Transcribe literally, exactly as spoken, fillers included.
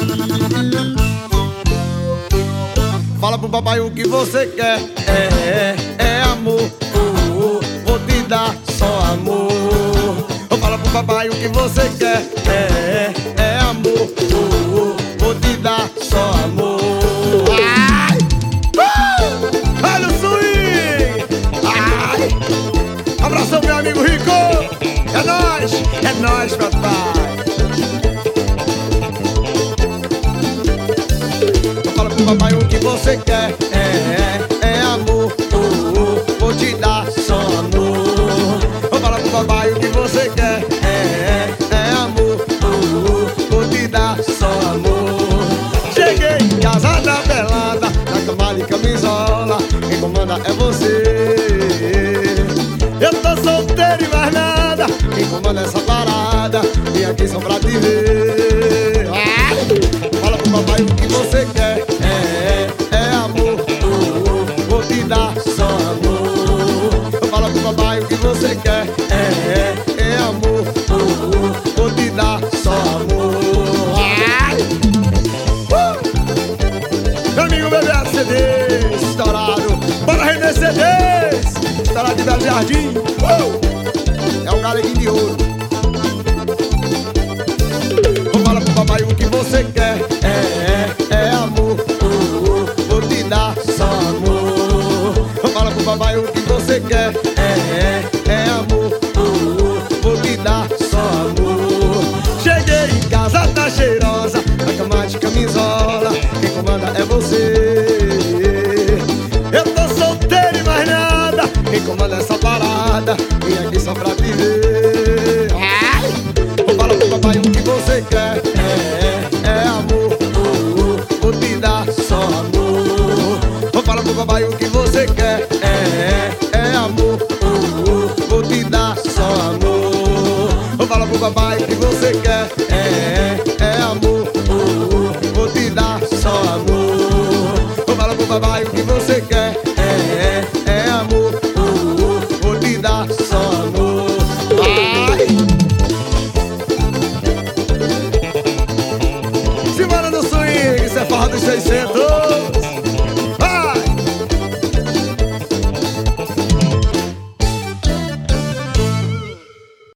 Fala pro papai o que você quer. É, é, é amor. Uh, uh, vou te dar só amor. Fala pro papai o que você quer. É, é amor. Uh, uh, vou te dar só amor. Ai! Uh! Olha o swing! Ai! Abração, meu amigo Rico! É nóis! É nóis, papai! Fala pro papai o que você quer. É, é, é amor. Uh, uh, vou te dar só amor. Fala pro papai o que você quer. É, é amor. Uh, uh, vou te dar só amor. Cheguei em casa na pelada, na cama de camisola. Quem comanda é você. Eu tô solteiro e mais nada. Quem comanda essa parada, vem aqui só pra te ver. Ai! Fala pro papai o que você quer. É, é amor. Uh, uh, vou te dar só amor. Fala pro papai o que você quer. É, é amor. Uh, uh, vou te dar só amor. Ai! Uh! Meu amigo bebê C D estourado. Bora render C Ds. Estourado de Belo Jardim. Uh! É o galeguinho de ouro. Fala pro papai o que você quer. É, é amor. Uh, uh, vou te dar só amor. Fala pro papai o que você quer. É, é amor. Uh, uh, vou te dar só amor. Cheguei em casa, tá cheirosa, na cama de camisola. Quem comanda é você. Eu tô solteiro e mais nada. Quem comanda essa parada, vem aqui só pra te ver. Ai! Fala pro papai o que você quer. É, é amor. Uh, uh, vou te dar só amor. Fala pro papai o que você quer. É, é amor. Uh, uh, vou te dar só amor. Fala pro papai o que você quer. É, é amor. Uh, uh, vou te dar só amor. Fala pro papai o que você quer. É, é amor. Uh, uh, vou te dar só amor. Ai! Simbora no swing, isso é forró dos seiscentos.